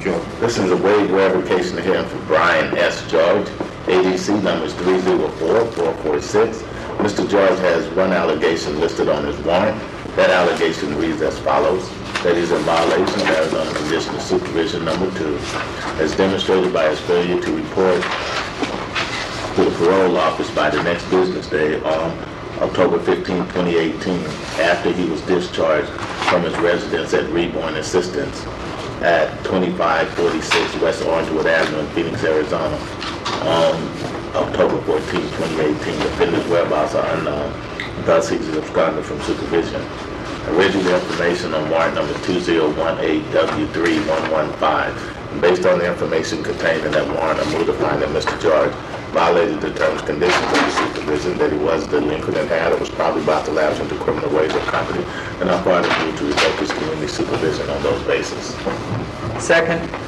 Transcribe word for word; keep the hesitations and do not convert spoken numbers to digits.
George. This is a waive revocation hearing for Brian S. George. A D C number is three zero four, four four six. Mister George has one allegation listed on his warrant. That allegation reads as follows: that he's in violation of Arizona Conditional Supervision number two, as demonstrated by his failure to report to the parole office by the next business day on October fifteenth, twenty eighteen, after he was discharged from his residence at Reborn Assistance at twenty-five forty-six West Orangewood Avenue in Phoenix, Arizona, on October fourteenth, twenty eighteen. The defendant's whereabouts are unknown. Thus, he's absconded from supervision. Original information on warrant number two zero one eight W three one one five. Based on the information contained in that warrant, I move to find that Mister George violated the terms and conditions of the supervision, that he was delinquent and had or was probably about to lapse into criminal ways of company, and I further move to revoke his community supervision on those bases. Second.